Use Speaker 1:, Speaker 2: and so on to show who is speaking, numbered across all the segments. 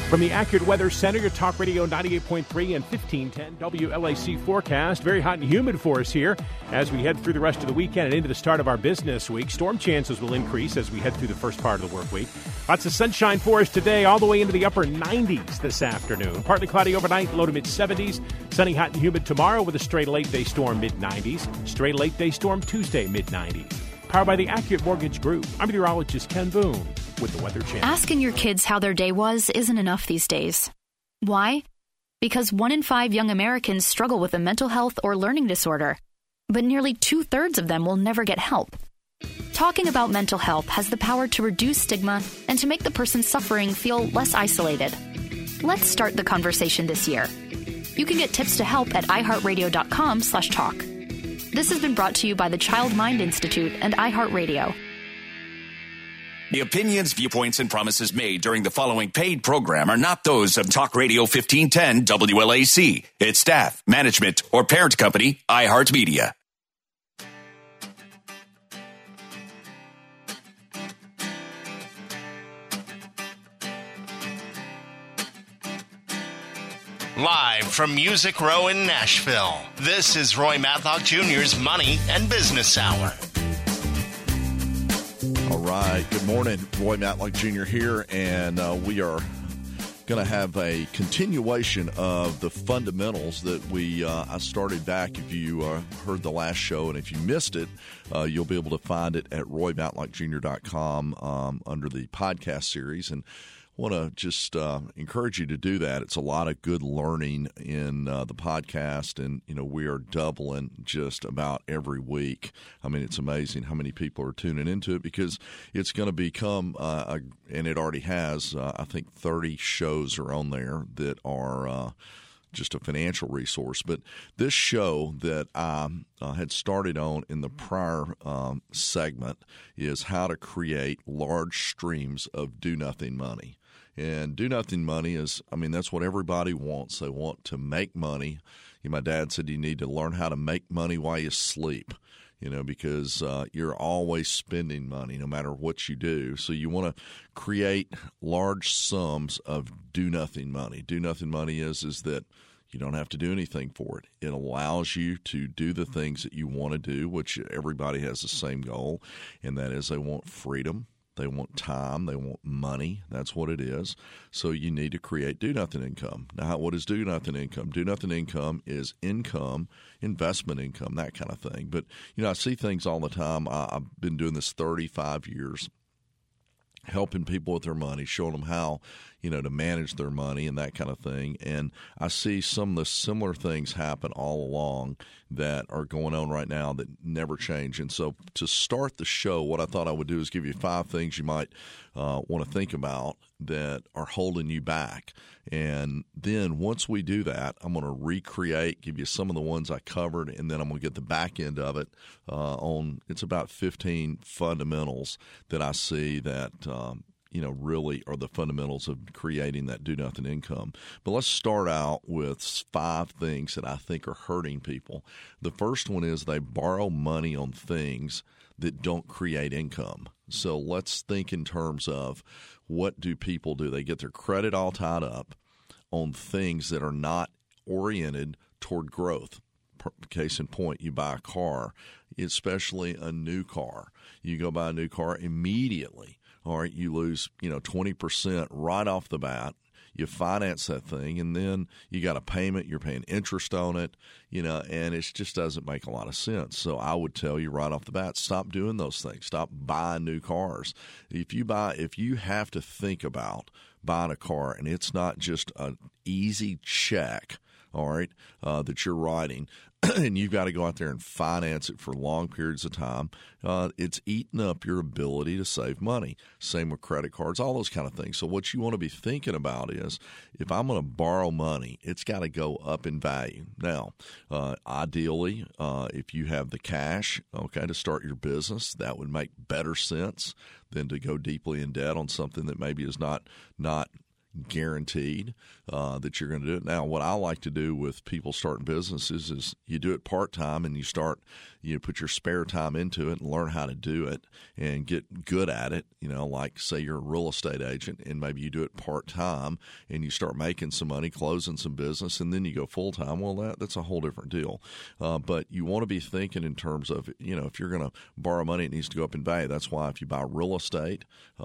Speaker 1: From the Accurate Weather Center, your Talk Radio 98.3 and 1510 WLAC forecast. Very hot and humid for us here as we head through the rest of the weekend and into the start of our business week. Storm chances will increase as we head through the first part of the work week. Lots of sunshine for us today, all the way into the upper 90s this afternoon. Partly cloudy overnight, low to mid-70s. Sunny, hot, and humid tomorrow with a stray late-day storm mid-90s. Stray late-day storm Tuesday mid-90s. Powered by the Accurate Mortgage Group. I'm meteorologist Ken Boone with the Weather Channel.
Speaker 2: Asking your kids how their day was isn't enough these days. Why? Because 1 in 5 young Americans struggle with a mental health or learning disorder, but nearly 2/3 of them will never get help. Talking about mental health has the power to reduce stigma and to make the person suffering feel less isolated. Let's start the conversation this year. You can get tips to help at iHeartRadio.com/talk. This has been brought to you by the Child Mind Institute and iHeartRadio.
Speaker 3: The opinions, viewpoints, and promises made during the following paid program are not those of Talk Radio 1510 WLAC, its staff, management, or parent company, iHeartMedia.
Speaker 4: Live from Music Row in Nashville, this is Roy Matlock Jr.'s Money and Business Hour.
Speaker 5: All right. Good morning. Roy Matlock Jr. here, and we are going to have a continuation of the fundamentals that I started back. If you heard the last show, and if you missed it, you'll be able to find it at roymatlockjr.com under the podcast series. And want to just encourage you to do that. It's a lot of good learning in the podcast, and we are doubling just about every week. I mean, it's amazing how many people are tuning into it, because it's going to become and it already has, I think 30 shows are on there that are just a financial resource. But this show that I had started on in the prior segment is how to create large streams of do-nothing money. And do-nothing money is, that's what everybody wants. They want to make money. My dad said you need to learn how to make money while you sleep, because you're always spending money no matter what you do. So you want to create large sums of do-nothing money. Do-nothing money is that you don't have to do anything for it. It allows you to do the things that you want to do, which everybody has the same goal, and that is they want freedom. They want time. They want money. That's what it is. So you need to create do-nothing income. Now, what is do-nothing income? Do-nothing income is income, investment income, that kind of thing. But, I see things all the time. I've been doing this 35 years, helping people with their money, showing them how, to manage their money and that kind of thing. And I see some of the similar things happen all along that are going on right now that never change. And so to start the show, what I thought I would do is give you 5 things you might want to think about that are holding you back. And then once we do that, I'm going to recreate, give you some of the ones I covered, and then I'm going to get the back end of it it's about 15 fundamentals that I see that really are the fundamentals of creating that do-nothing income. But let's start out with 5 things that I think are hurting people. The first one is they borrow money on things that don't create income. So let's think in terms of, what do people do? They get their credit all tied up on things that are not oriented toward growth. Case in point, you buy a car, especially a new car. You go buy a new car immediately. All right, you lose 20% right off the bat. You finance that thing, and then you got a payment. You're paying interest on it, and it just doesn't make a lot of sense. So I would tell you right off the bat, stop doing those things. Stop buying new cars. If you have to think about buying a car, and it's not just an easy check, all right, that you're writing, and you've got to go out there and finance it for long periods of time, it's eating up your ability to save money. Same with credit cards, all those kind of things. So what you want to be thinking about is, if I'm going to borrow money, it's got to go up in value. Now, ideally, if you have the cash, to start your business, that would make better sense than to go deeply in debt on something that maybe is not guaranteed that you're going to do it. Now, what I like to do with people starting businesses is you do it part-time and you put your spare time into it and learn how to do it and get good at it. Like say you're a real estate agent and maybe you do it part-time and you start making some money, closing some business, and then you go full-time. Well, that's a whole different deal. But you want to be thinking in terms of, if you're going to borrow money, it needs to go up in value. That's why if you buy real estate,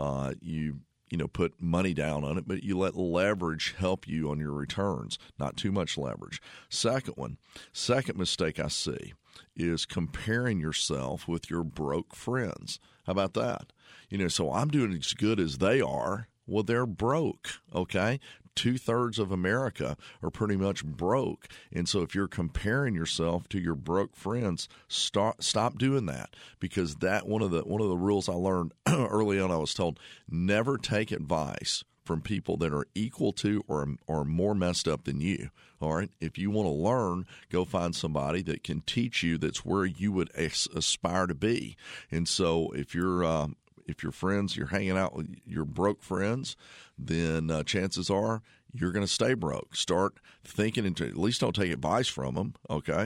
Speaker 5: you put money down on it, but you let leverage help you on your returns, not too much leverage. Second mistake I see is comparing yourself with your broke friends. How about that? So I'm doing as good as they are. Well, they're broke, okay? 2/3 of America are pretty much broke. And so if you're comparing yourself to your broke friends, stop doing that, because that one of the rules I learned early on, I was told, never take advice from people that are equal to or more messed up than you. All right? If you want to learn, go find somebody that can teach you that's where you would aspire to be. And so if you're friends, you're hanging out with your broke friends, then chances are you're going to stay broke. Start thinking at least don't take advice from them, okay?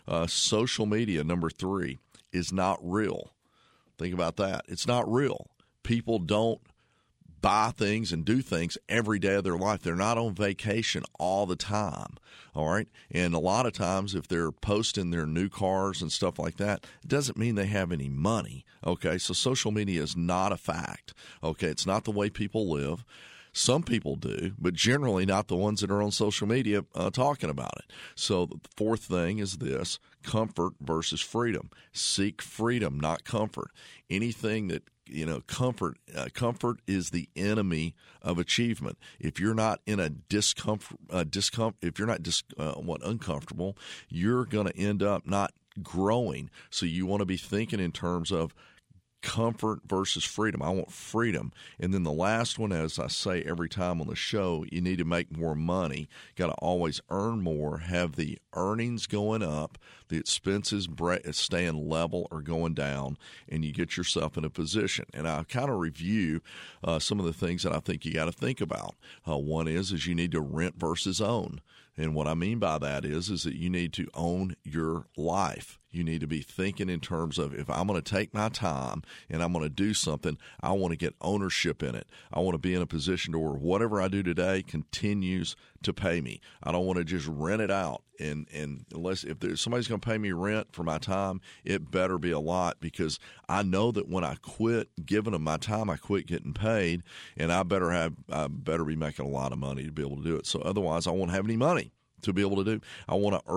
Speaker 5: Social media, number 3, is not real. Think about that. It's not real. People don't buy things and do things every day of their life. They're not on vacation all the time, all right? And a lot of times if they're posting their new cars and stuff like that, it doesn't mean they have any money, okay? So social media is not a fact, okay? It's not the way people live. Some people do, but generally not the ones that are on social media talking about it. So the fourth thing is this: comfort versus freedom. Seek freedom, not comfort. Anything that comfort is the enemy of achievement. If you're not in a if you're not uncomfortable, you're going to end up not growing. So you want to be thinking in terms of comfort versus freedom. I want freedom. And then the last one, as I say every time on the show, you need to make more money. Got to always earn more, have the earnings going up, the expenses staying level or going down, and you get yourself in a position. And I kind of review some of the things that I think you got to think about. One is you need to rent versus own. And what I mean by that is that you need to own your life. You need to be thinking in terms of, if I'm going to take my time and I'm going to do something, I want to get ownership in it. I want to be in a position to where whatever I do today continues to pay me. I don't want to just rent it out. And unless if somebody's going to pay me rent for my time, it better be a lot, because I know that when I quit giving them my time, I quit getting paid, and I better be making a lot of money to be able to do it. So otherwise, I won't have any money to be able to do. I want to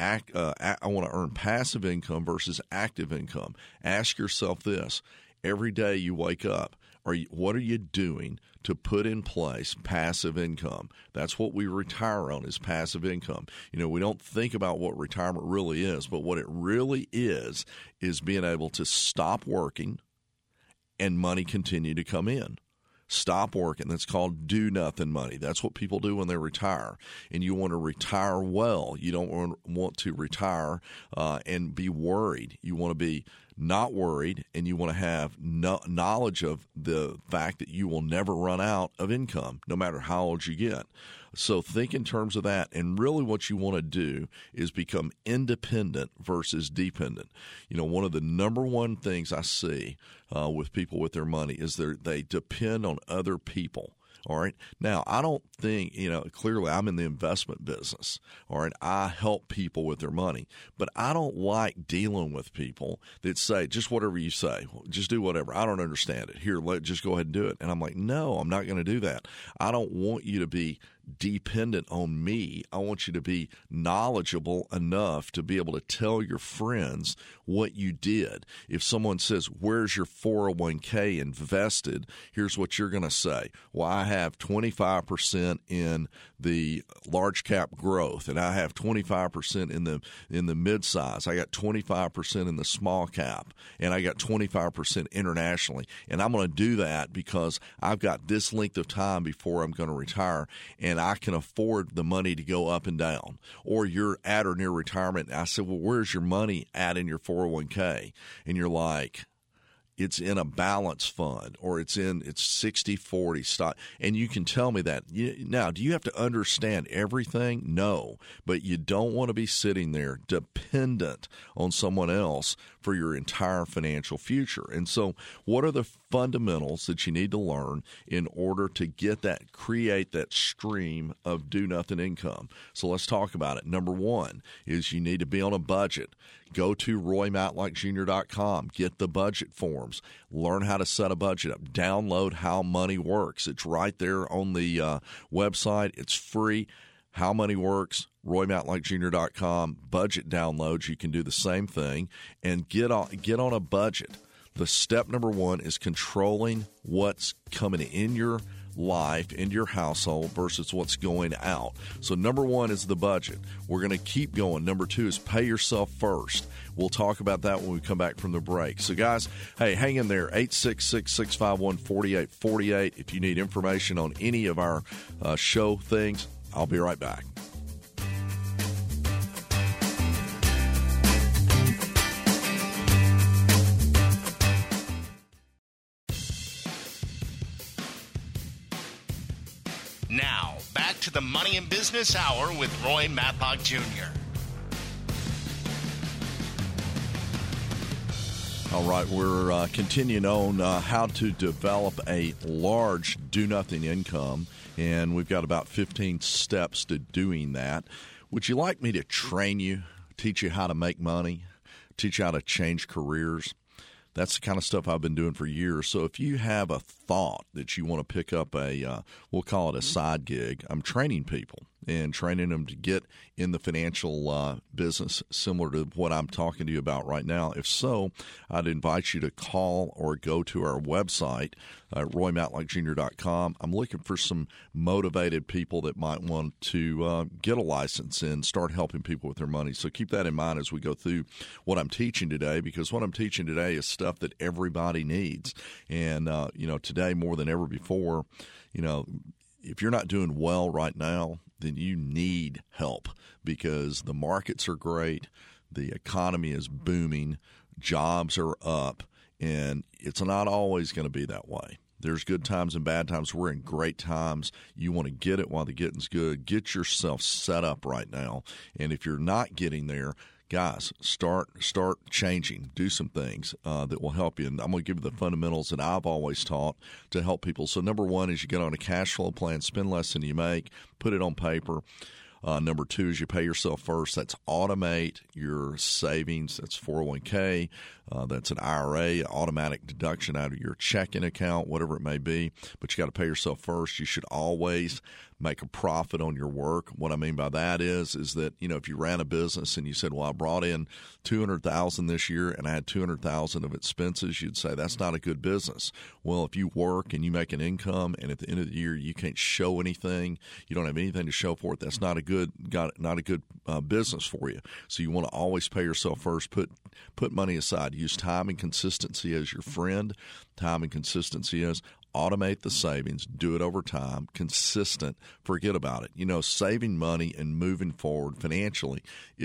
Speaker 5: earn passive income versus active income. Ask yourself this: every day you wake up, what are you doing to put in place passive income? That's what we retire on, is passive income. We don't think about what retirement really is, but what it really is being able to stop working and money continue to come in. Stop working. That's called do nothing money. That's what people do when they retire. And you want to retire well. You don't want to retire and be worried. You want to be not worried, and you want to have knowledge of the fact that you will never run out of income, no matter how old you get. So think in terms of that. And really what you want to do is become independent versus dependent. One of the number one things I see with people with their money is they depend on other people. All right. Now, I don't think, clearly I'm in the investment business. All right. I help people with their money, but I don't like dealing with people that say, just whatever you say, just do whatever. I don't understand it. Here, just go ahead and do it. And I'm like, no, I'm not going to do that. I don't want you to be dependent on me. I want you to be knowledgeable enough to be able to tell your friends what you did. If someone says, where's your 401k invested? Here's what you're going to say. Well, I have 25% in the large cap growth, and I have 25% in the mid-size. I got 25% in the small cap, and I got 25% internationally. And I'm going to do that because I've got this length of time before I'm going to retire, and I can afford the money to go up and down. Or you're at or near retirement, and I said, well, where's your money at in your 401k? And you're like, it's in a balance fund or it's 60-40 stock, and you can tell me that. Now, do you have to understand everything? No, but you don't want to be sitting there dependent on someone else for your entire financial future. And so what are the fundamentals that you need to learn in order to create that stream of do-nothing income? So let's talk about it. Number one is you need to be on a budget. Go to RoyMatlockJr.com. Get the budget forms. Learn how to set a budget up. Download How Money Works. It's right there on the website. It's free. How Money Works, RoyMatlockJr.com. Budget downloads. You can do the same thing and get on a budget. The step number one is controlling what's coming in your life, into your household versus what's going out. So number one is the budget. We're going to keep going. Number two is pay yourself first. We'll talk about that when we come back from the break. So guys, hey, hang in there. 866-651-4848. If you need information on any of our show things, I'll be right back.
Speaker 4: Now, back to the Money and Business Hour with Roy Matlock Jr.
Speaker 5: All right, we're continuing on how to develop a large do-nothing income, and we've got about 15 steps to doing that. Would you like me to train you, teach you how to make money, teach you how to change careers? That's the kind of stuff I've been doing for years. So if you have a thought that you want to pick up we'll call it a side gig, I'm training people and training them to get in the financial business similar to what I'm talking to you about right now. If so, I'd invite you to call or go to our website, RoyMatlockJr.com. I'm looking for some motivated people that might want to get a license and start helping people with their money. So keep that in mind as we go through what I'm teaching today, because what I'm teaching today is stuff that everybody needs. And, today more than ever before, if you're not doing well right now, then you need help, because the markets are great, the economy is booming, jobs are up, and it's not always going to be that way. There's good times and bad times. We're in great times. You want to get it while the getting's good. Get yourself set up right now. And if you're not getting there, guys, start changing. Do some things that will help you. And I'm going to give you the fundamentals that I've always taught to help people. So number one is you get on a cash flow plan, spend less than you make, put it on paper. Number two is you pay yourself first. That's automate your savings. That's 401k. That's an IRA, automatic deduction out of your checking account, whatever it may be. But you got to pay yourself first. You should always make a profit on your work. What I mean by that is that, if you ran a business and you said, well, I brought in $200,000 this year and I had $200,000 of expenses, you'd say that's not a good business. Well, if you work and you make an income and at the end of the year you can't show anything, you don't have anything to show for it, that's not a good business for you. So you want to always pay yourself first. Put money aside. Use time and consistency as your friend. Time and consistency is automate the savings, do it over time, consistent, forget about it. Saving money and moving forward financially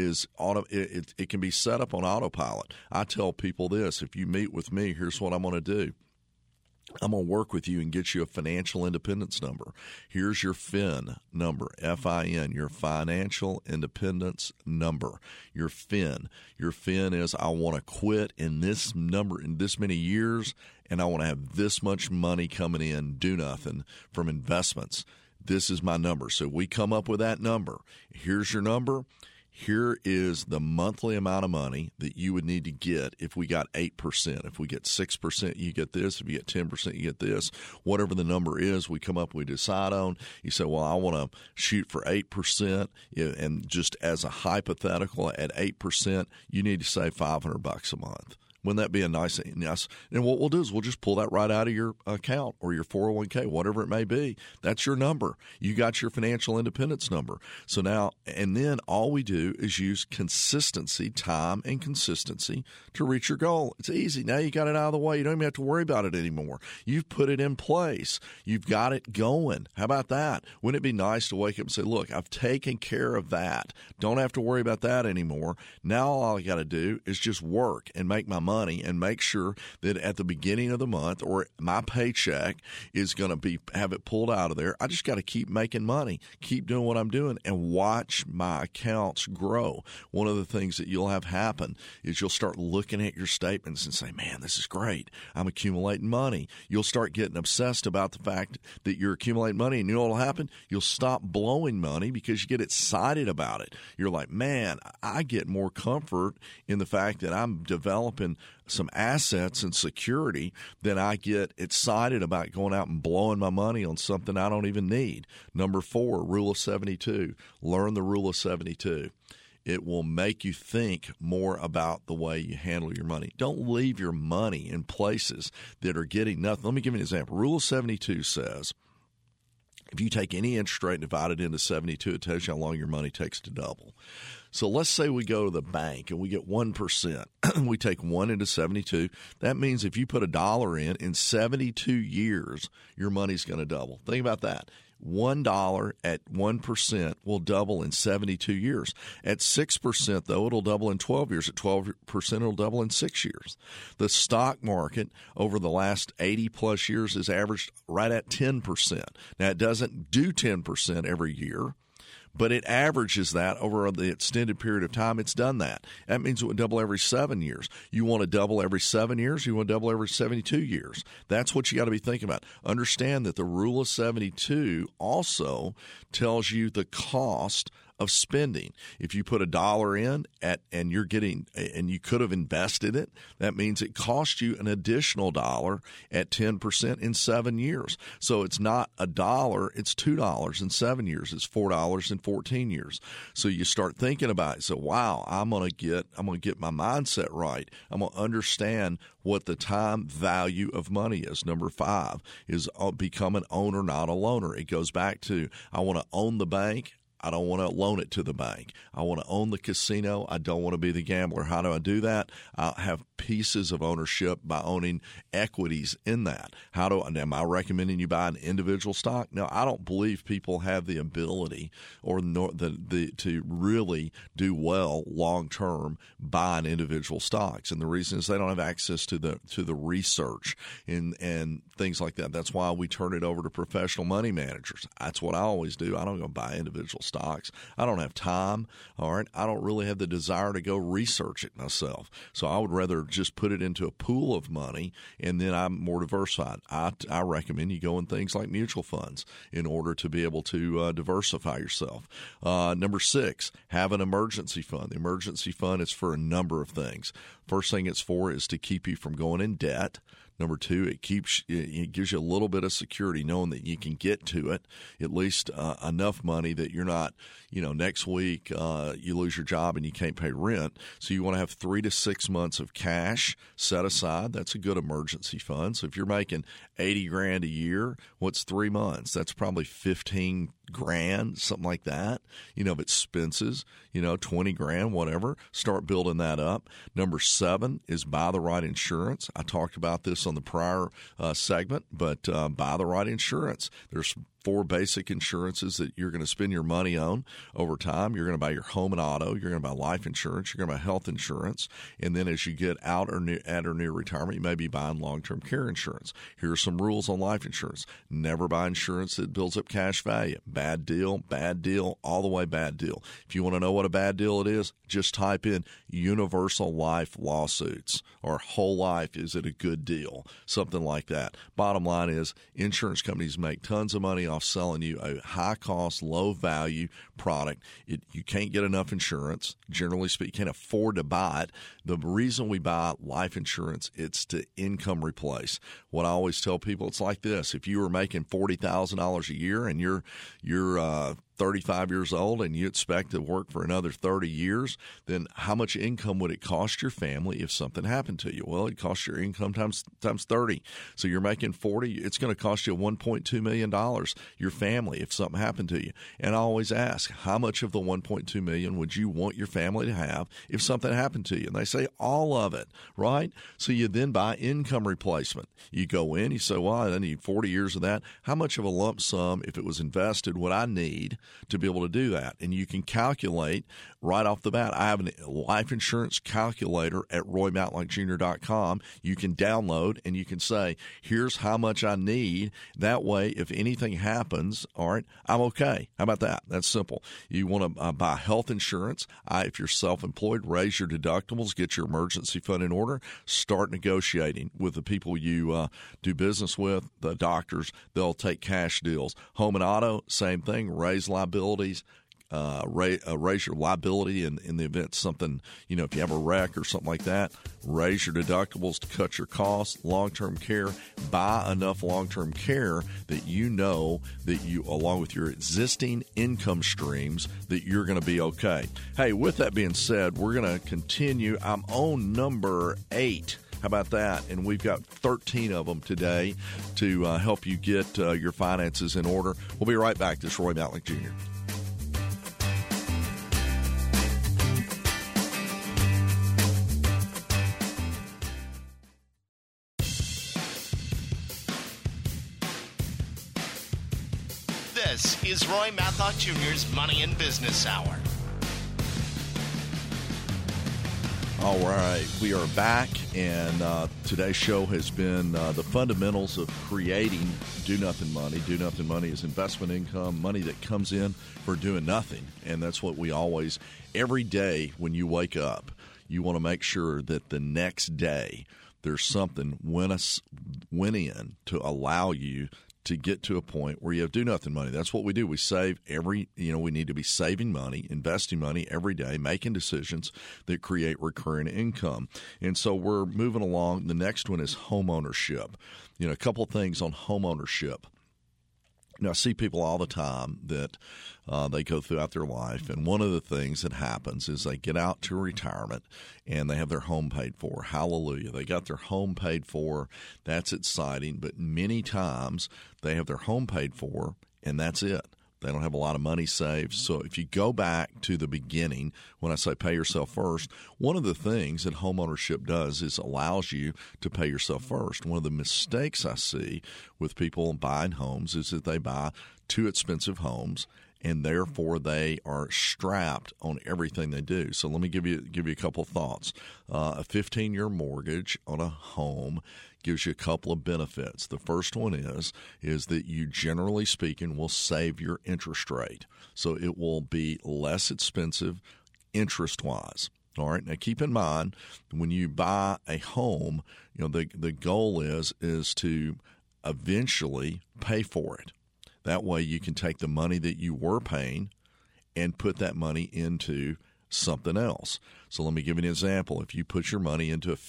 Speaker 5: it can be set up on autopilot. I tell people this: if you meet with me, here's what I'm going to do. I'm going to work with you and get you a financial independence number. Here's your FIN number, F-I-N, your financial independence number, your FIN. Your FIN is I want to quit in this number in this many years, and I want to have this much money coming in, do nothing, from investments. This is my number. So we come up with that number. Here's your number. Here is the monthly amount of money that you would need to get if we got 8%. If we get 6%, you get this. If you get 10%, you get this. Whatever the number is, we come up, we decide on. You say, well, I want to shoot for 8%. And just as a hypothetical, at 8%, you need to save $500 a month. Wouldn't that be a nice? Yes. And what we'll do is we'll just pull that right out of your account or your 401k, whatever it may be. That's your number. You got your financial independence number. So now, and then all we do is use consistency, time and consistency to reach your goal. It's easy. Now you got it out of the way. You don't even have to worry about it anymore. You've put it in place. You've got it going. How about that? Wouldn't it be nice to wake up and say, look, I've taken care of that. Don't have to worry about that anymore. Now all I got to do is just work and make my money. money and make sure that at the beginning of the month or my paycheck is going to have it pulled out of there. I just got to keep making money, keep doing what I'm doing, and watch my accounts grow. One of the things that you'll have happen is you'll start looking at your statements and say, man, this is great. I'm accumulating money. You'll start getting obsessed about the fact that you're accumulating money, and you know what will happen? You'll stop blowing money because you get excited about it. You're like, man, I get more comfort in the fact that I'm developing some assets and security than I get excited about going out and blowing my money on something I don't even need. Number 4, rule of 72. Learn the rule of 72. It will make you think more about the way you handle your money. Don't leave your money in places that are getting nothing. Let me give you an example. Rule of 72 says, if you take any interest rate and divide it into 72, it tells you how long your money takes to double. So let's say we go to the bank and we get 1%. We take 1 into 72. That means if you put $1 in 72 years, your money's going to double. Think about that. $1 at 1% will double in 72 years. At 6%, though, it'll double in 12 years. At 12%, it'll double in 6 years. The stock market over the last 80-plus years has averaged right at 10%. Now, it doesn't do 10% every year, but it averages that over the extended period of time. It's done that. That means it would double every 7 years. You want to double every 7 years? You want to double every 72 years. That's what you got to be thinking about. Understand that the rule of 72 also tells you the cost of spending. If you put $1 in and you're getting, and you could have invested it, that means it cost you an additional $1 at 10% in 7 years. So it's not $1, it's $2 in 7 years. It's $4 in 14 years. So you start thinking about it. So wow, I'm gonna get my mindset right. I'm gonna understand what the time value of money is. Number 5 is become an owner, not a loaner. It goes back to, I want to own the bank. I don't want to loan it to the bank. I want to own the casino. I don't want to be the gambler. How do I do that? I have pieces of ownership by owning equities in that. Am I recommending you buy an individual stock? No, I don't believe people have the ability or to really do well long term buying individual stocks. And the reason is they don't have access to the research and things like that. That's why we turn it over to professional money managers. That's what I always do. I don't go buy individual stocks. I don't have time. All right. I don't really have the desire to go research it myself. So I would rather just put it into a pool of money, and then I'm more diversified. I recommend you go in things like mutual funds in order to be able to diversify yourself. Number 6, have an emergency fund. The emergency fund is for a number of things. First thing it's for is to keep you from going in debt. Number 2, it gives you a little bit of security knowing that you can get to it, at least enough money that you're not, next week you lose your job and you can't pay rent. So you want to have 3 to 6 months of cash set aside. That's a good emergency fund. So if you're making $80,000 a year, what's 3 months? That's probably $15,000, something like that. Of expenses, $20,000, whatever. Start building that up. Number 7 is buy the right insurance. I talked about this on the prior segment, but buy the right insurance. There's 4 basic insurances that you're going to spend your money on over time. You're going to buy your home and auto. You're going to buy life insurance. You're going to buy health insurance. And then as you get out or near retirement, you may be buying long-term care insurance. Here are some rules on life insurance. Never buy insurance that builds up cash value. Bad deal, all the way bad deal. If you want to know what a bad deal it is, just type in universal life lawsuits or whole life, is it a good deal? Something like that. Bottom line is insurance companies make tons of money off selling you a high-cost, low-value product. You can't get enough insurance. Generally speaking, you can't afford to buy it. The reason we buy life insurance, it's to income replace. What I always tell people, it's like this. If you were making $40,000 a year and you're 35 years old and you expect to work for another 30 years, then how much income would it cost your family if something happened to you? Well, it costs your income times 30. So you're making 40, it's going to cost you $1.2 million, your family, if something happened to you. And I always ask, how much of the $1.2 million would you want your family to have if something happened to you? And they say all of it, right? So you then buy income replacement. You go in, you say, well, I need 40 years of that. How much of a lump sum, if it was invested, would I need to be able to do that. And you can calculate right off the bat. I have a life insurance calculator at RoyMatlockJr.com. You can download and you can say, here's how much I need. That way, if anything happens, all right, I'm okay. How about that? That's simple. You want to buy health insurance. If you're self-employed, raise your deductibles, get your emergency fund in order, start negotiating with the people you do business with, the doctors. They'll take cash deals. Home and auto, same thing, raise liabilities. Raise your liability in the event something, if you have a wreck or something like that, raise your deductibles to cut your costs. Long-term care, buy enough long-term care that you know that you, along with your existing income streams, that you're going to be okay. Hey, with that being said, we're going to continue. I'm on number 8. How about that? And we've got 13 of them today to help you get your finances in order. We'll be right back. This is Roy Matlock Jr.
Speaker 4: This is Roy Matlock Jr.'s Money and Business Hour.
Speaker 5: All right, we are back, and today's show has been the fundamentals of creating do-nothing money. Do-nothing money is investment income, money that comes in for doing nothing, and that's what we always, every day when you wake up, you want to make sure that the next day there's something went in to allow you to get to a point where you have do-nothing money. That's what we do. We save we need to be saving money, investing money every day, making decisions that create recurring income. And so we're moving along. The next one is home ownership. A couple of things on home ownership. I see people all the time that they go throughout their life, and one of the things that happens is they get out to retirement and they have their home paid for. Hallelujah. They got their home paid for. That's exciting. But many times they have their home paid for, and that's it. They don't have a lot of money saved. So if you go back to the beginning, when I say pay yourself first, one of the things that homeownership does is allows you to pay yourself first. One of the mistakes I see with people buying homes is that they buy too expensive homes, and therefore they are strapped on everything they do. So let me give you a couple of thoughts. A 15-year mortgage on a home gives you a couple of benefits. The first one is that you, generally speaking, will save your interest rate. So it will be less expensive interest-wise. All right. Now, keep in mind, when you buy a home, the goal is to eventually pay for it. That way you can take the money that you were paying and put that money into something else. So let me give you an example. If you put your money into do a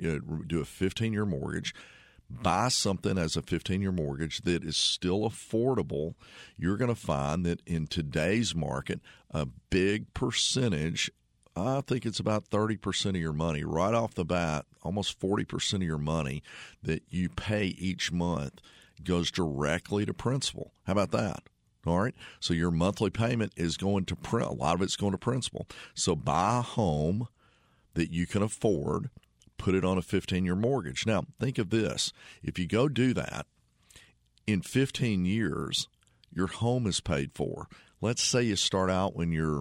Speaker 5: 15-year mortgage, buy something as a 15-year mortgage that is still affordable, you're going to find that in today's market, a big percentage, I think it's about 30% of your money right off the bat, almost 40% of your money that you pay each month goes directly to principal. How about that? All right. So your monthly payment is going to a lot of it's going to principal. So buy a home that you can afford, put it on a 15-year mortgage. Now, think of this. If you go do that, in 15 years, your home is paid for. Let's say you start out when you're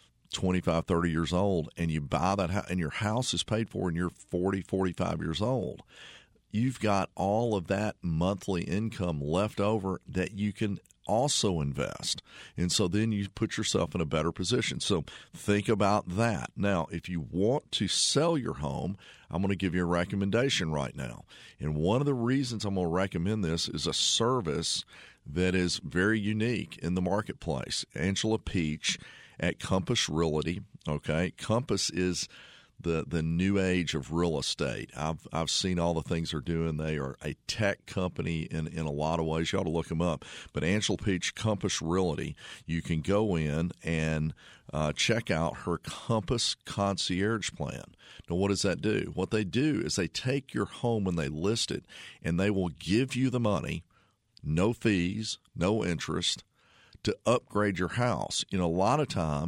Speaker 5: 25, 30 years old, and you buy that house, and your house is paid for, and you're 40, 45 years old. You've got all of that monthly income left over that you can also invest. And so then you put yourself in a better position. So think about that. Now, if you want to sell your home, I'm going to give you a recommendation right now. And one of the reasons I'm going to recommend this is a service that is very unique in the marketplace. Angela Peach at Compass Realty. Okay, Compass is the new age of real estate. I've seen all the things they're doing. They are a tech company in a lot of ways. You ought to look them up. But Angela Peach, Compass Realty, you can go in and check out her Compass Concierge Plan. Now, what does that do? What they do is they take your home when they list it, and they will give you the money, no fees, no interest, to upgrade your house. A lot of times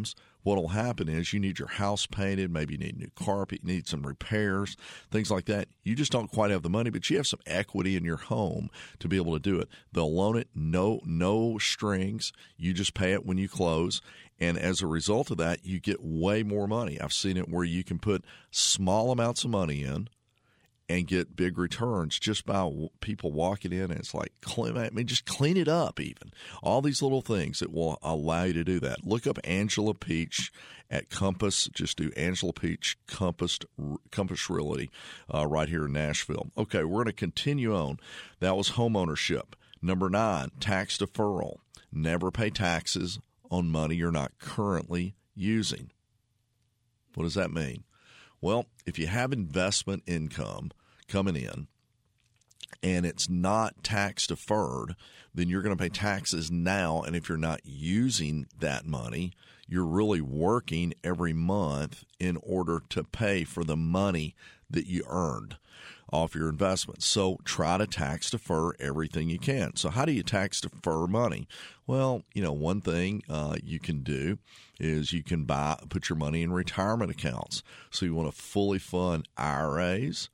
Speaker 5: what will happen is you need your house painted, maybe you need new carpet, you need some repairs, things like that. You just don't quite have the money, but you have some equity in your home to be able to do it. They'll loan it, no strings. You just pay it when you close. And as a result of that, you get way more money. I've seen it where you can put small amounts of money in and get big returns just by people walking in. And it's like, just clean it up even. All these little things that will allow you to do that. Look up Angela Peach at Compass. Just do Angela Peach Compass Realty right here in Nashville. Okay, we're going to continue on. That was homeownership. Number 9, tax deferral. Never pay taxes on money you're not currently using. What does that mean? Well, if you have investment income coming in and it's not tax deferred, then you're going to pay taxes now. And if you're not using that money, you're really working every month in order to pay for the money that you earned off your investments. So try to tax defer everything you can. So how do you tax defer money? Well, one thing you can do is you can put your money in retirement accounts. So you want to fully fund IRAs,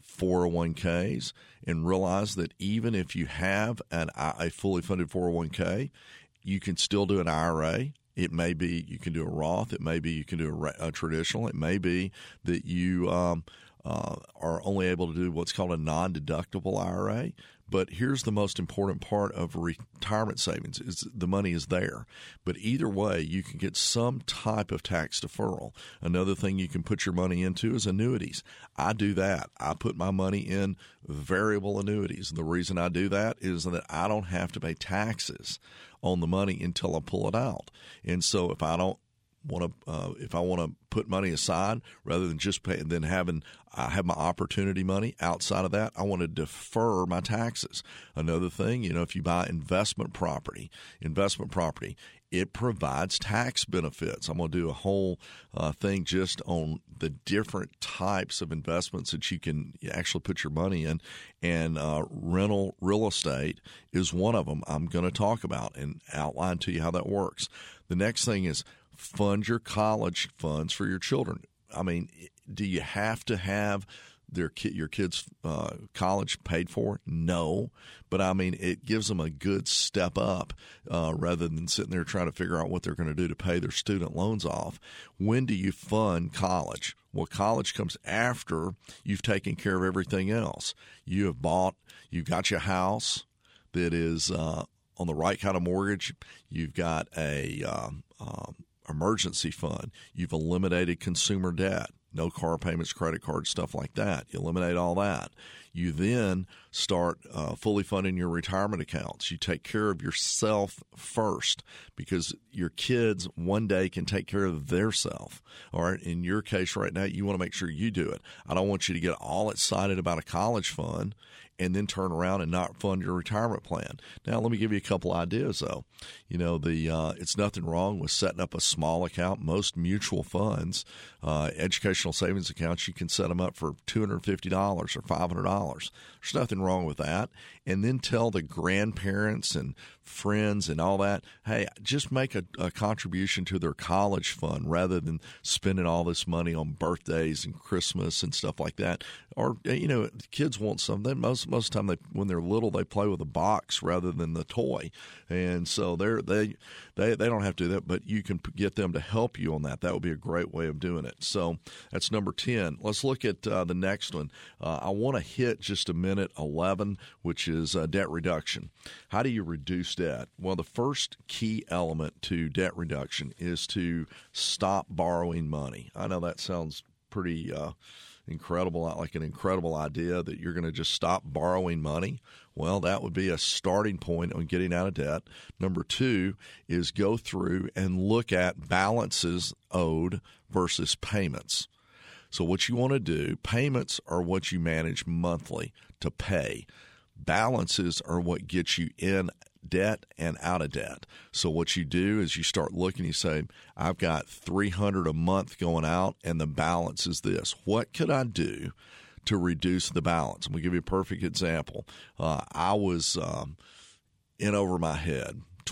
Speaker 5: 401ks, and realize that even if you have a fully funded 401k, you can still do an IRA. It may be you can do a Roth. It may be you can do a traditional. It may be that you are only able to do what's called a non-deductible IRA. But here's the most important part of retirement savings is the money is there. But either way, you can get some type of tax deferral. Another thing you can put your money into is annuities. I do that. I put my money in variable annuities. The reason I do that is that I don't have to pay taxes on the money until I pull it out. And so if I want to put money aside rather than just pay, and then I have my opportunity money outside of that, I want to defer my taxes. Another thing, if you buy investment property, it provides tax benefits. I'm going to do a whole thing just on the different types of investments that you can actually put your money in, and rental real estate is one of them I'm going to talk about and outline to you how that works. The next thing is fund your college funds for your children. I mean, do you have to have your kids' college paid for? No. But, I mean, it gives them a good step up rather than sitting there trying to figure out what they're going to do to pay their student loans off. When do you fund college? Well, college comes after you've taken care of everything else. You've got your house that is on the right kind of mortgage. You've got a emergency fund. You've eliminated consumer debt, no car payments, credit cards, stuff like that. You eliminate all that. You then start fully funding your retirement accounts. You take care of yourself first because your kids one day can take care of theirself. All right. In your case right now, you want to make sure you do it. I don't want you to get all excited about a college fund and then turn around and not fund your retirement plan. Now, let me give you a couple ideas, though. It's nothing wrong with setting up a small account. Most mutual funds, educational savings accounts, you can set them up for $250 or $500. There's nothing wrong with that. And then tell the grandparents and friends and all that, hey, just make a contribution to their college fund rather than spending all this money on birthdays and Christmas and stuff like that. Or, kids want something. Most of the time, when they're little, they play with a box rather than the toy. And so they don't have to do that, but you can get them to help you on that. That would be a great way of doing it. So that's number 10. Let's look at the next one. I want to hit just a minute 11, which is debt reduction. How do you reduce debt? Well, the first key element to debt reduction is to stop borrowing money. I know that sounds pretty incredible, like an incredible idea that you're going to just stop borrowing money. Well, that would be a starting point on getting out of debt. Number 2 is go through and look at balances owed versus payments. So what you want to do, payments are what you manage monthly to pay. Balances are what gets you in debt and out of debt. So what you do is you start looking, you say, I've got $300 a month going out and the balance is this. What could I do to reduce the balance? I'm going to give you a perfect example. I was in over my head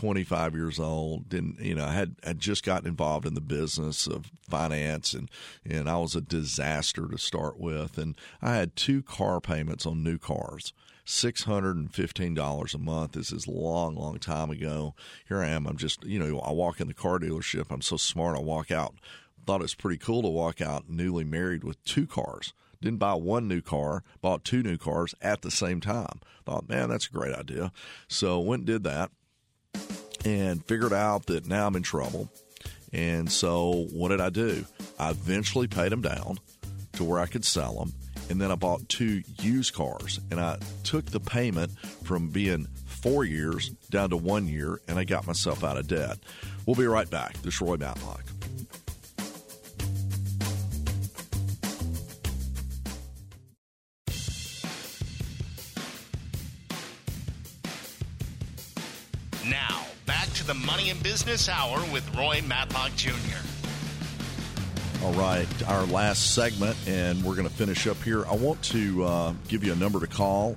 Speaker 5: 25 years old. Didn't, had just gotten involved in the business of finance, and I was a disaster to start with. And I had 2 car payments on new cars. $615 a month. This is a long, long time ago. Here I am. I'm just, I walk in the car dealership. I'm so smart. I walk out. Thought it was pretty cool to walk out newly married with 2 cars. Didn't buy 1 new car, bought 2 new cars at the same time. Thought, man, that's a great idea. So went and did that and figured out that now I'm in trouble. And so what did I do? I eventually paid them down to where I could sell them. And then I bought 2 used cars, and I took the payment from being 4 years down to 1 year, and I got myself out of debt. We'll be right back. This is Roy Matlock.
Speaker 4: Now, back to the Money and Business Hour with Roy Matlock Jr.
Speaker 5: All right, our last segment, and we're going to finish up here. I want to give you a number to call,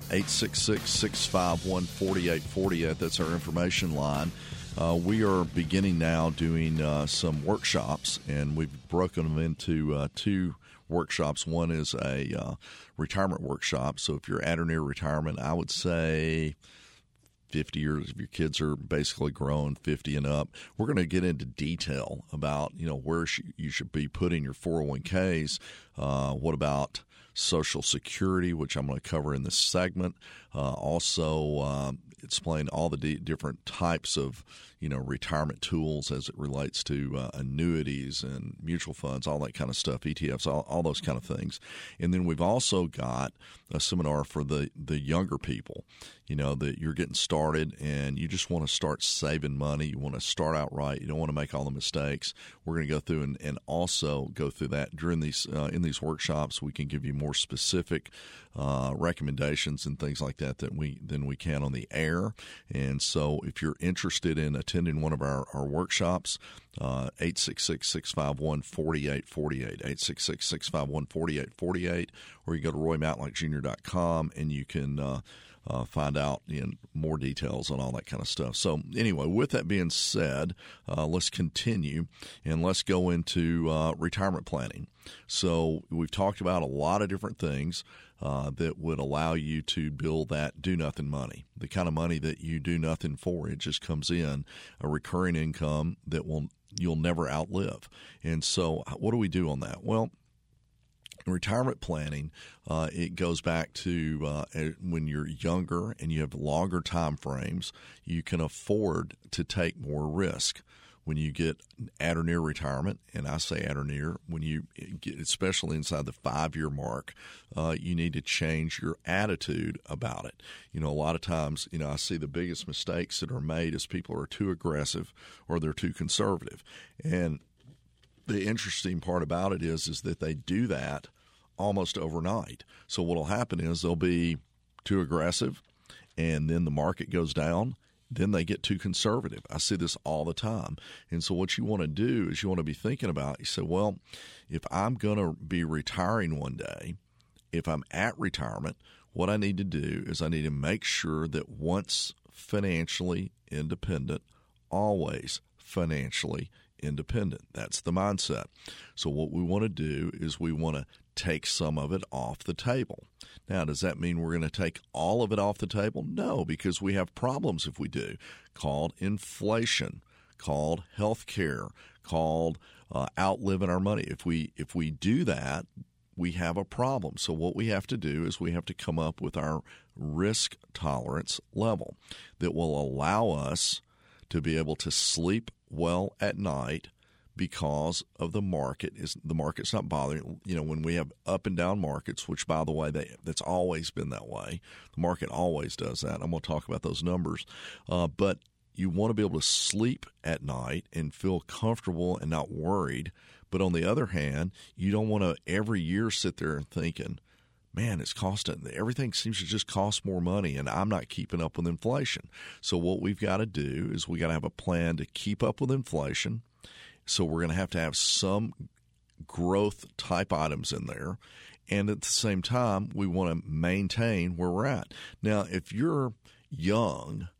Speaker 5: 866-651-4848. That's our information line. We are beginning now doing some workshops, and we've broken them into 2 workshops. One is a retirement workshop. So if you're at or near retirement, I would say 50 years, if your kids are basically grown, 50 and up. We're going to get into detail about, where you should be putting your 401ks. What about Social Security, which I'm going to cover in this segment. Also, explain all the different types of, retirement tools as it relates to annuities and mutual funds, all that kind of stuff, ETFs, all those kind of things. And then we've also got a seminar for the younger people, that you're getting started and you just want to start saving money. You want to start out right. You don't want to make all the mistakes. We're going to go through and also go through that during these in these workshops. We can give you more specific recommendations and things like that than we can on the air. And so if you're interested in attending one of our workshops, 866-651-4848, 866-651-4848, or you go to roymatlockjr.com and you can find out more details on all that kind of stuff. So anyway, with that being said, let's continue and let's go into retirement planning. So we've talked about a lot of different things that would allow you to build that do-nothing money, the kind of money that you do nothing for. It just comes in, a recurring income that you'll never outlive. And so what do we do on that? Well, retirement planning, it goes back to when you're younger and you have longer time frames, you can afford to take more risk. When you get at or near retirement, and I say at or near, when you get, especially inside the 5-year mark, you need to change your attitude about it. A lot of times, I see the biggest mistakes that are made is people are too aggressive or they're too conservative. And the interesting part about it is that they do that almost overnight. So what will happen is they'll be too aggressive, and then the market goes down. Then they get too conservative. I see this all the time. And so what you want to do is you want to be thinking about, you say, well, if I'm going to be retiring one day, if I'm at retirement, what I need to do is I need to make sure that once financially independent, always financially independent. That's the mindset. So what we want to do is we want to take some of it off the table. Now, does that mean we're going to take all of it off the table? No, because we have problems if we do, called inflation, called health care, called outliving our money. If we do that, we have a problem. So what we have to do is we have to come up with our risk tolerance level that will allow us to be able to sleep well at night because of the market. The market's not bothering. When we have up and down markets, which, by the way, that's always been that way. The market always does that. I'm going to talk about those numbers. But you want to be able to sleep at night and feel comfortable and not worried. But on the other hand, you don't want to every year sit there and thinking, man, it's costing, everything seems to just cost more money and I'm not keeping up with inflation. So what we've got to do is we got to have a plan to keep up with inflation. So we're going to have some growth type items in there. And at the same time, we want to maintain where we're at. Now, if you're young,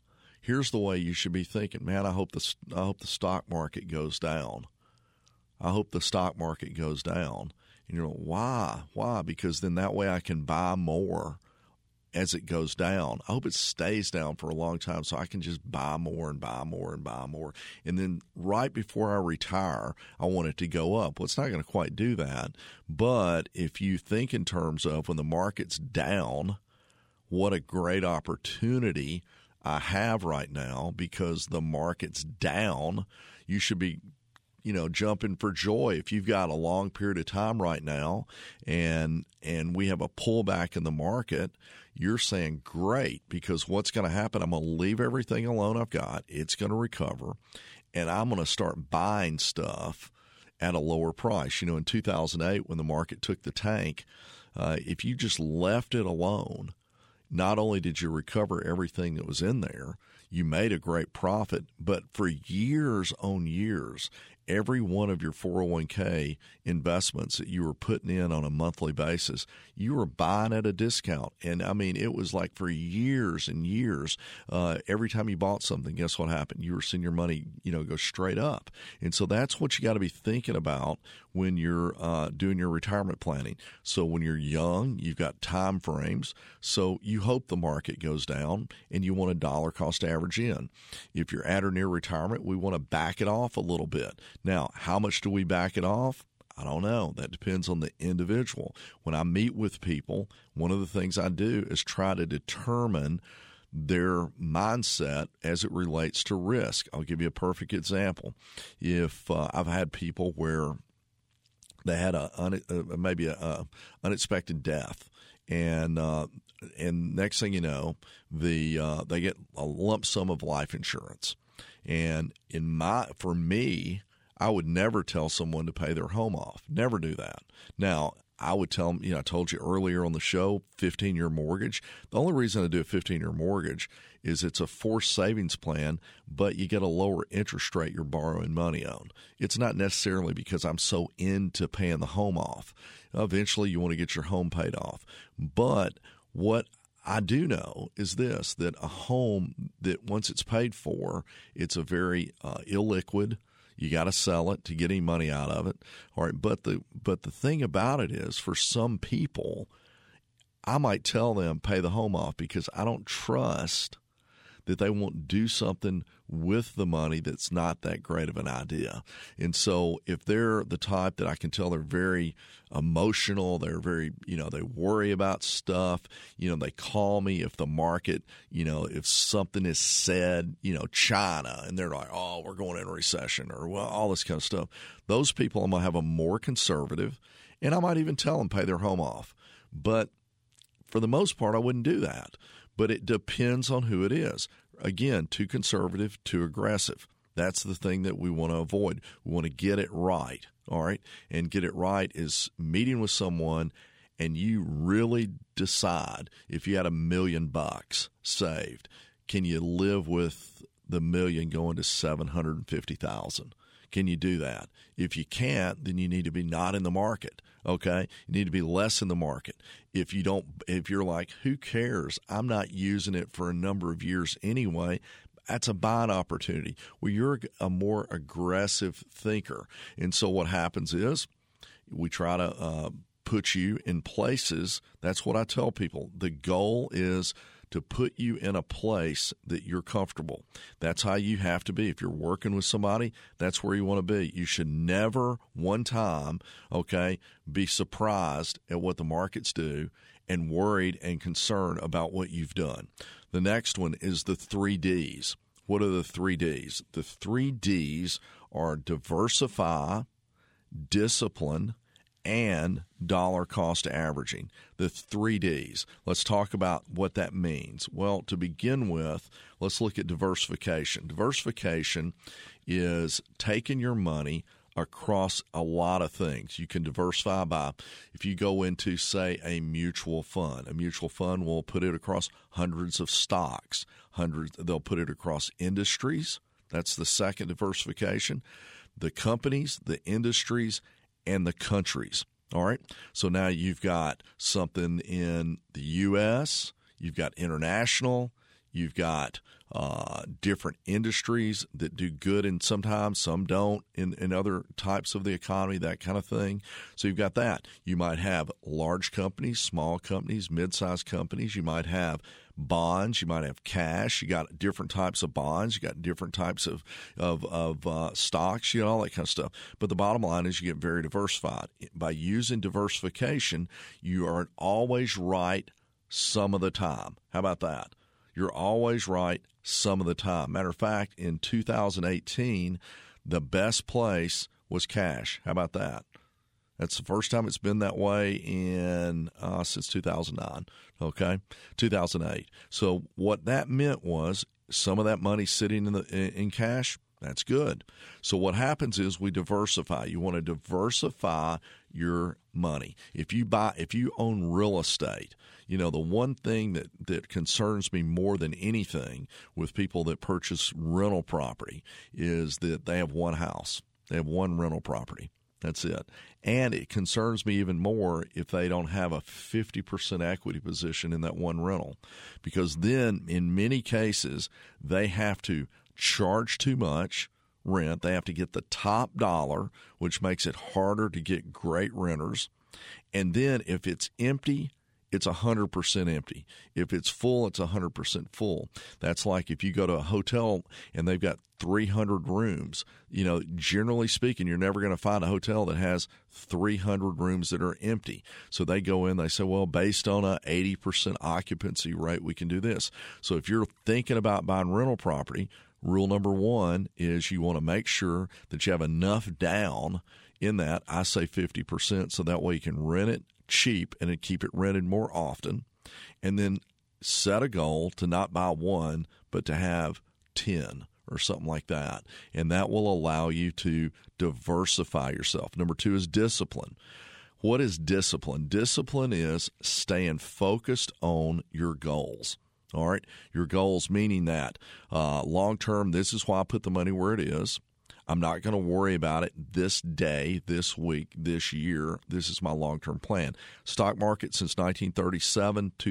Speaker 5: here's the way you should be thinking. Man, I hope the stock market goes down. I hope the stock market goes down. And you're like, why? Why? Because then that way I can buy more as it goes down. I hope it stays down for a long time so I can just buy more and buy more and buy more. And then right before I retire, I want it to go up. Well, it's not going to quite do that. But if you think in terms of when the market's down, what a great opportunity I have right now because the market's down, you should be jumping for joy. If you've got a long period of time right now and we have a pullback in the market, you're saying great, because what's going to happen, I'm going to leave everything alone I've got. It's going to recover, and I'm going to start buying stuff at a lower price. In 2008 when the market took the tank, if you just left it alone, not only did you recover everything that was in there, you made a great profit, but for years on years, every one of your 401k investments that you were putting in on a monthly basis, you were buying at a discount. And I mean, it was like for years and years, every time you bought something, guess what happened? You were seeing your money, go straight up. And so that's what you got to be thinking about when you're doing your retirement planning. So when you're young, you've got time frames. So you hope the market goes down and you want a dollar cost average in. If you're at or near retirement, we want to back it off a little bit. Now, how much do we back it off? I don't know. That depends on the individual. When I meet with people, one of the things I do is try to determine their mindset as it relates to risk. I'll give you a perfect example. If I've had people where they had maybe a unexpected death, and next thing you know, they get a lump sum of life insurance. And for me, I would never tell someone to pay their home off. Never do that. Now, I would tell them, I told you earlier on the show, 15-year mortgage. The only reason I do a 15-year mortgage is it's a forced savings plan, but you get a lower interest rate you're borrowing money on. It's not necessarily because I'm so into paying the home off. Eventually, you want to get your home paid off. But what I do know is this, that a home that once it's paid for, it's a very illiquid. You got to sell it to get any money out of it. All right, but the thing about it is, for some people, I might tell them pay the home off because I don't trust that they won't do something with the money that's not that great of an idea. And so if they're the type that I can tell they're very emotional, they're very, they worry about stuff, they call me if the market, if something is said, China, and they're like, oh, we're going into a recession, or well, all this kind of stuff. Those people, I'm going to have them more conservative, and I might even tell them pay their home off. But for the most part, I wouldn't do that. But it depends on who it is. Again, too conservative, too aggressive. That's the thing that we want to avoid. We want to get it right, all right? And get it right is meeting with someone and you really decide, if you had $1 million saved, can you live with the $1 million going to $750,000? Can you do that? If you can't, then you need to be not in the market, okay? You need to be less in the market. If you're like, who cares? I'm not using it for a number of years anyway. That's a buying opportunity. Well, you're a more aggressive thinker. And so what happens is we try to put you in places. That's what I tell people. The goal is to put you in a place that you're comfortable. That's how you have to be. If you're working with somebody, that's where you want to be. You should never one time, be surprised at what the markets do and worried and concerned about what you've done. The next one is the 3 Ds. What are the 3 Ds? The 3 Ds are diversify, discipline, and dollar cost averaging, the 3 Ds. Let's talk about what that means. Well, to begin with, let's look at diversification. Diversification is taking your money across a lot of things. You can diversify by, if you go into, say, a mutual fund will put it across hundreds of stocks. They'll put it across industries. That's the second diversification. The companies, the industries, and the countries. All right. So now you've got something in the U.S., you've got international, You've got different industries that do good, and sometimes some don't in other types of the economy, that kind of thing. So you've got that. You might have large companies, small companies, mid-sized companies. You might have bonds. You might have cash. You got different types of bonds. You got different types of stocks. You know, all that kind of stuff. But the bottom line is you get very diversified. By using diversification, you are always right some of the time. How about that? You're always right some of the time. Matter of fact, in 2018, the best place was cash. How about that? That's the first time it's been that way since 2009, okay, 2008. So what that meant was some of that money sitting in cash, that's good. So what happens is we diversify. You want to diversify your money. If you own real estate, you know, the one thing that concerns me more than anything with people that purchase rental property is that they have one house. They have one rental property. That's it. And it concerns me even more if they don't have a 50% equity position in that one rental, because then in many cases they have to charge too much rent. They have to get the top dollar, which makes it harder to get great renters. And then if it's empty, it's 100% empty. If it's full, it's 100% full. That's like if you go to a hotel and they've got 300 rooms. You know, generally speaking, you're never going to find a hotel that has 300 rooms that are empty. So they go in, they say, well, based on a 80% occupancy rate, we can do this. So if you're thinking about buying rental property, rule number one is you want to make sure that you have enough down in that. I say 50%, so that way you can rent it cheap and keep it rented more often. And then set a goal to not buy one, but to have 10 or something like that. And that will allow you to diversify yourself. Number two is discipline. What is discipline? Discipline is staying focused on your goals. All right, your goals, meaning that long term, this is why I put the money where it is. I'm not going to worry about it this day, this week, this year. This is my long-term plan. Stock market since 1937 to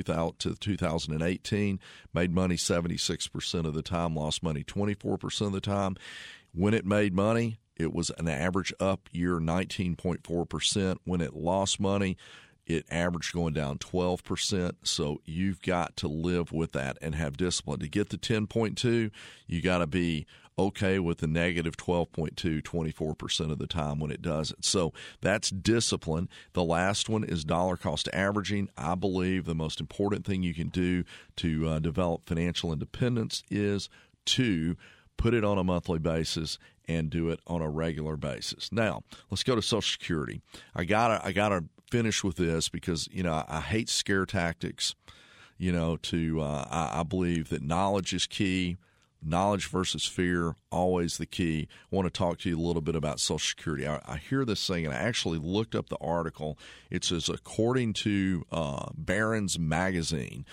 Speaker 5: 2018, made money 76% of the time, lost money 24% of the time. When it made money, it was an average up year, 19.4%. When it lost money, it averaged going down 12%. So you've got to live with that and have discipline. To get the 10.2, you got to be okay with the negative 12.2, 24% of the time when it does it. So that's discipline. The last one is dollar cost averaging. I believe the most important thing you can do to develop financial independence is to put it on a monthly basis and do it on a regular basis. Now, let's go to Social Security. I gotta finish with this because, you know, I hate scare tactics. You know, I believe that knowledge is key. Knowledge versus fear, always the key. I want to talk to you a little bit about Social Security. I hear this thing, and I actually looked up the article. It says, according to Barron's Magazine,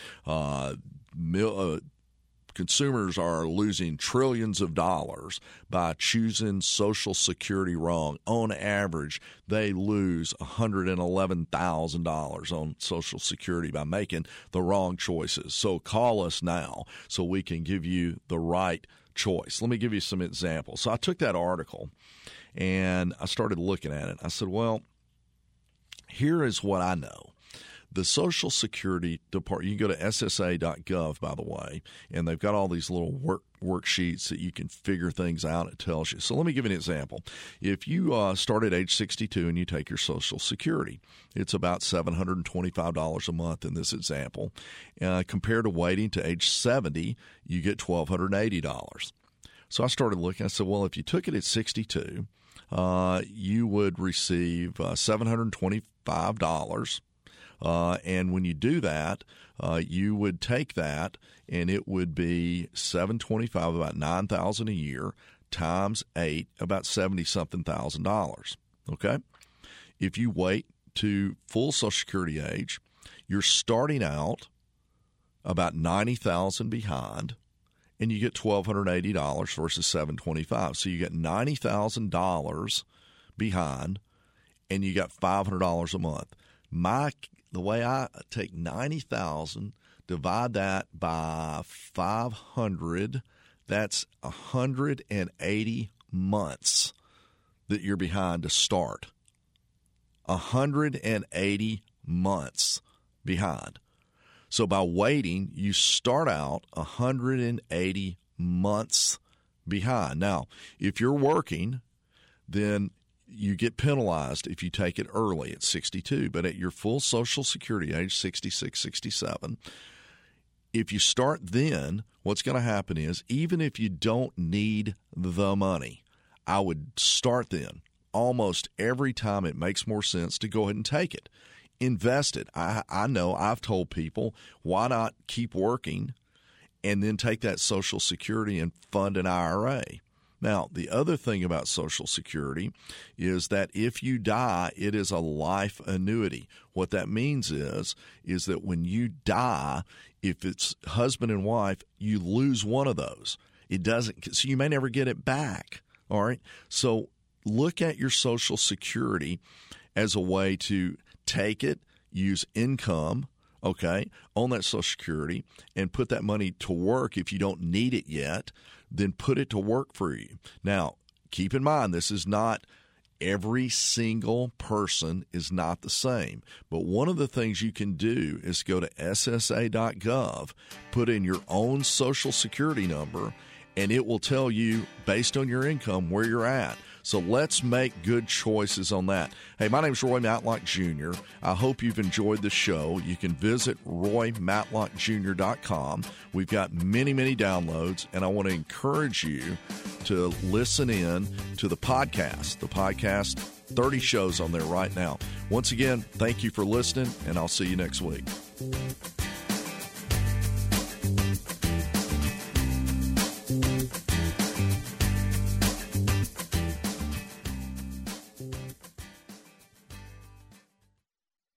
Speaker 5: consumers are losing trillions of dollars by choosing Social Security wrong. On average, they lose $111,000 on Social Security by making the wrong choices. So call us now so we can give you the right choice. Let me give you some examples. So I took that article and I started looking at it. I said, well, here is what I know. The Social Security Department, you can go to SSA.gov, by the way, and they've got all these little worksheets that you can figure things out. It tells you. So let me give you an example. If you start at age 62 and you take your Social Security, it's about $725 a month in this example. Compared to waiting to age 70, you get $1,280. So I started looking. I said, well, if you took it at 62, you would receive $725. And when you do that, you would take that, and it would be $725, about $9,000 a year, times 8, about $70-something thousand. Okay, if you wait to full Social Security age, you're starting out about $90,000 behind, and you get $1,280 versus $725. So you get $90,000 behind, and you got $500 a month. The way I take $90,000 divide that by 500. That's 180 months that you're behind to start. 180 months behind. So by waiting, you start out 180 months behind. Now, if you're working, then you get penalized if you take it early at 62. But at your full Social Security age, 66, 67, if you start then, what's going to happen is, even if you don't need the money, I would start then. Almost every time it makes more sense to go ahead and take it. Invest it. I know I've told people, why not keep working and then take that Social Security and fund an IRA? Now, the other thing about Social Security is that if you die, it is a life annuity. What that means is that when you die, if it's husband and wife, you lose one of those. It doesn't, so you may never get it back. All right. So look at your Social Security as a way to take it, use income, okay, on that Social Security, and put that money to work. If you don't need it yet, then put it to work for you. Now, keep in mind, this is not every single person is not the same. But one of the things you can do is go to SSA.gov, put in your own Social Security number, and it will tell you, based on your income, where you're at. So let's make good choices on that. Hey, my name is Roy Matlock Jr. I hope you've enjoyed the show. You can visit RoyMatlockJr.com. We've got many, many downloads, and I want to encourage you to listen in to the podcast. The podcast, 30 shows on there right now. Once again, thank you for listening, and I'll see you next week.